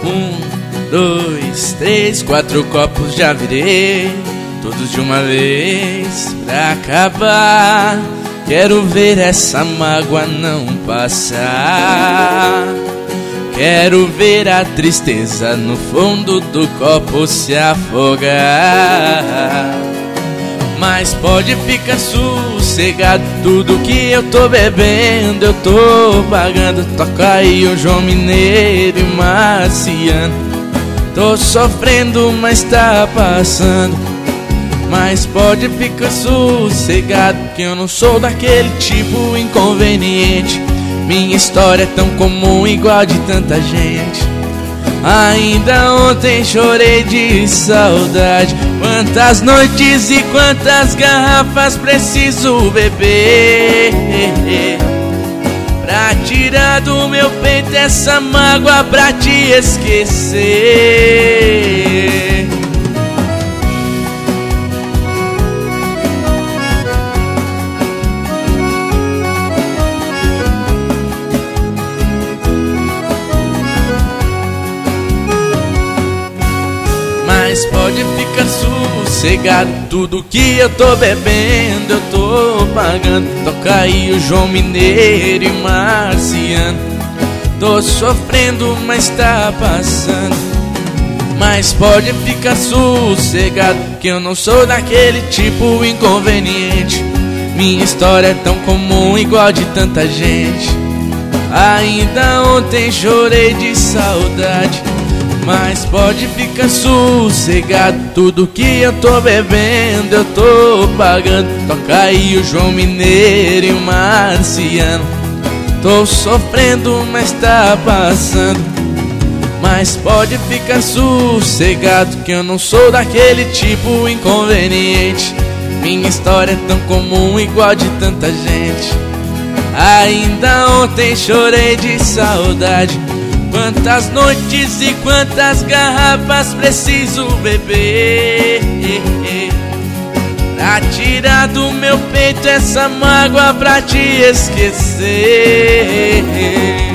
2, 3, 4 copos já virei, todos de uma vez pra acabar. Quero ver essa mágoa não passar. Quero ver a tristeza no fundo do copo se afogar. Mas pode ficar sossegado, tudo que eu tô bebendo eu tô pagando. Toca aí o João Mineiro e Marciano. Tô sofrendo, mas tá passando. Mas pode ficar sossegado, que eu não sou daquele tipo inconveniente. Minha história é tão comum, igual de tanta gente. Ainda ontem chorei de saudade. Quantas noites e quantas garrafas preciso beber pra tirar do meu peito essa mágoa, pra te esquecer. Mas pode ficar sossegado, tudo que eu tô bebendo eu tô pagando. Toca aí o João Mineiro e Marciano. Tô sofrendo, mas tá passando. Mas pode ficar sossegado, que eu não sou daquele tipo inconveniente. Minha história é tão comum, igual de tanta gente. Ainda ontem chorei de saudade. Mas pode ficar sossegado, tudo que eu tô bebendo eu tô pagando. Toca aí o João Mineiro e o Marciano. Tô sofrendo, mas tá passando. Mas pode ficar sossegado, que eu não sou daquele tipo inconveniente. Minha história é tão comum, igual de tanta gente. Ainda ontem chorei de saudade. Quantas noites e quantas garrafas preciso beber pra tirar do meu peito essa mágoa, pra te esquecer.